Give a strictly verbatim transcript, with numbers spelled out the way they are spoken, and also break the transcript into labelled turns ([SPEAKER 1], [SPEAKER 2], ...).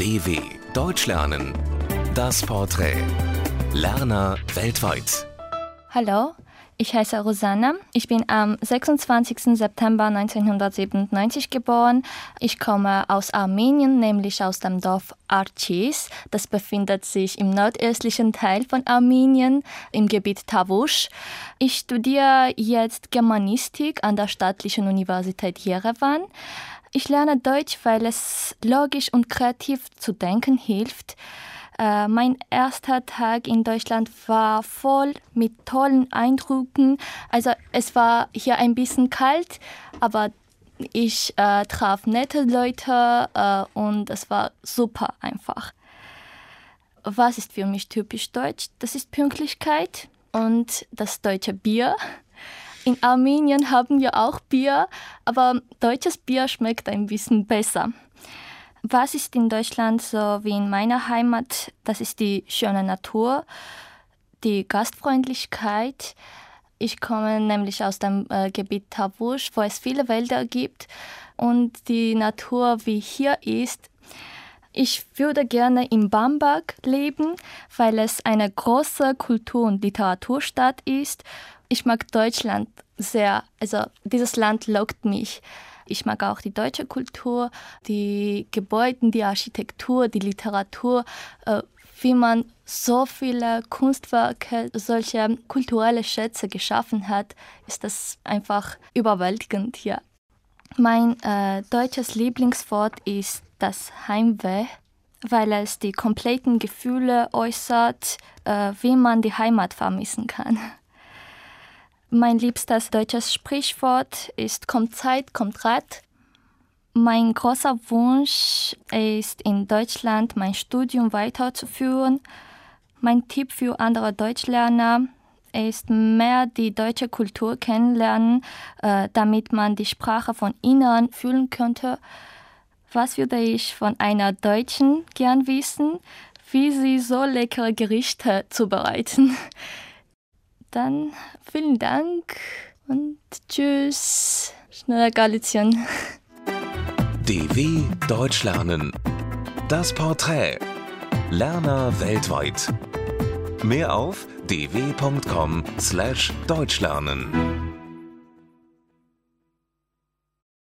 [SPEAKER 1] D W Deutsch lernen. Das Porträt. Lerner weltweit.
[SPEAKER 2] Hallo, ich heiße Rosanna. Ich bin am sechsundzwanzigsten September neunzehnhundertsiebenundneunzig geboren. Ich komme aus Armenien, nämlich aus dem Dorf Archis. Das befindet sich im nordöstlichen Teil von Armenien, im Gebiet Tavush. Ich studiere jetzt Germanistik an der Staatlichen Universität Jerewan. Ich lerne Deutsch, weil es logisch und kreativ zu denken hilft. Uh, mein erster Tag in Deutschland war voll mit tollen Eindrücken. Also es war hier ein bisschen kalt, aber ich uh, traf nette Leute uh, und es war super einfach. Was ist für mich typisch deutsch? Das ist Pünktlichkeit und das deutsche Bier. In Armenien haben wir auch Bier, aber deutsches Bier schmeckt ein bisschen besser. Was ist in Deutschland so wie in meiner Heimat? Das ist die schöne Natur, die Gastfreundlichkeit. Ich komme nämlich aus dem äh, Gebiet Tavush, wo es viele Wälder gibt und die Natur wie hier ist. Ich würde gerne in Bamberg leben, weil es eine große Kultur- und Literaturstadt ist. Ich mag Deutschland sehr, also dieses Land lockt mich. Ich mag auch die deutsche Kultur, die Gebäude, die Architektur, die Literatur, äh, wie man so viele Kunstwerke, solche kulturelle Schätze geschaffen hat, ist das einfach überwältigend hier. Mein äh, deutsches Lieblingswort ist das Heimweh, weil es die kompletten Gefühle äußert, äh, wie man die Heimat vermissen kann. Mein liebstes deutsches Sprichwort ist „Kommt Zeit, kommt Rat". Mein großer Wunsch ist, in Deutschland mein Studium weiterzuführen. Mein Tipp für andere Deutschlerner ist, mehr die deutsche Kultur kennenlernen, äh, damit man die Sprache von innen fühlen könnte. Was würde ich von einer Deutschen gern wissen? Wie sie so leckere Gerichte zubereiten. Dann vielen Dank und tschüss. Schneller Galizien.
[SPEAKER 1] D W Deutsch lernen. Das Porträt. Lerner weltweit. Mehr auf d w punkt com slash deutschlernen.